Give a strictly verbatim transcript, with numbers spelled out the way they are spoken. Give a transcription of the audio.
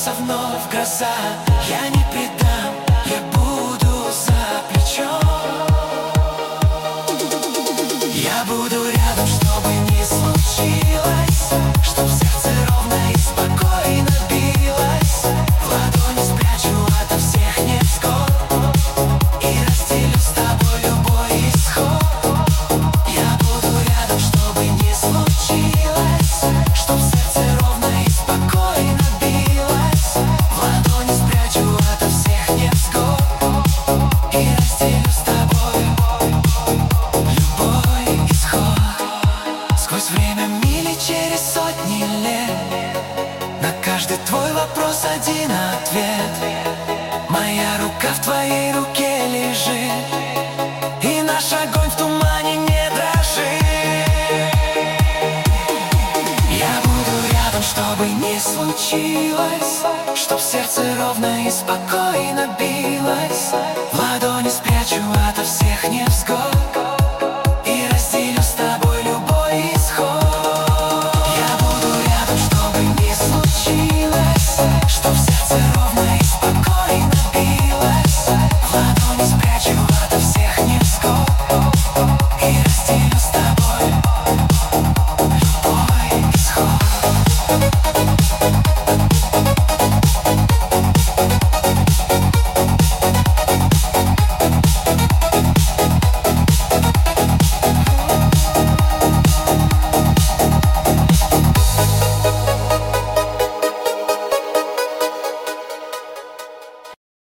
вернется вновь гроза. Я не предам, я буду за плечом. Я буду рядом, чтобы не случилось, чтоб сердце ровно и спокойно билось. В ладони спрячу ото всех невзгод и разделю с тобой любой исход. Я буду рядом, чтобы не случилось, чтоб сердце ровно и спокойно билось. В ладони спрячу ото всех невзгод и разделю с тобой любой исход. Сквозь время мили через сотни лет, на каждый твой вопрос один ответ. Моя рука в твоей руке лежит, и наш огонь в тумане не дрожит. Я буду рядом, чтобы не случилось, чтоб сердце ровно и спокойно билось. В ладони спрячу ото всех невзгод